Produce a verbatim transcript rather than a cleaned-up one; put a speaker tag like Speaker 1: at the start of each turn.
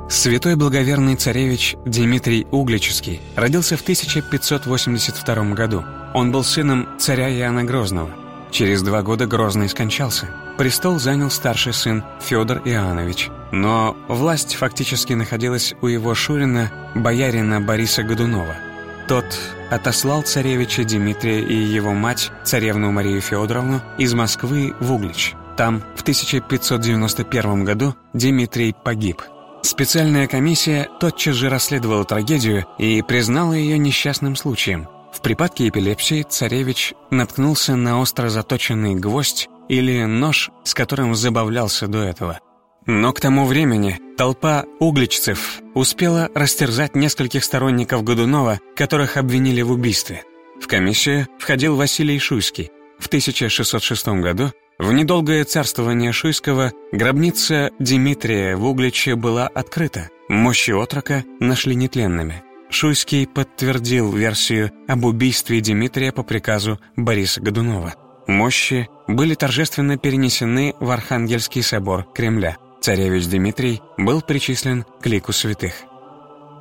Speaker 1: Святой благоверный царевич Дмитрий Угличский родился в тысяча пятьсот восемьдесят втором году. Он был сыном царя Иоанна Грозного. Через два года Грозный скончался. Престол занял старший сын Федор Иоаннович, но власть фактически находилась у его шурина, боярина Бориса Годунова. Тот отослал царевича Дмитрия и его мать, царевну Марию Федоровну, из Москвы в Углич. Там в тысяча пятьсот девяносто первом году Дмитрий погиб. Специальная комиссия тотчас же расследовала трагедию и признала ее несчастным случаем. В припадке эпилепсии царевич наткнулся на остро заточенный гвоздь или нож, с которым забавлялся до этого. Но к тому времени толпа угличцев успела растерзать нескольких сторонников Годунова, которых обвинили в убийстве. В комиссию входил Василий Шуйский. В тысяча шестьсот шестом году, в недолгое царствование Шуйского, гробница Дмитрия в Угличе была открыта. Мощи отрока нашли нетленными. Шуйский подтвердил версию об убийстве Дмитрия по приказу Бориса Годунова. Мощи были торжественно перенесены в Архангельский собор Кремля. Царевич Дмитрий был причислен к лику святых.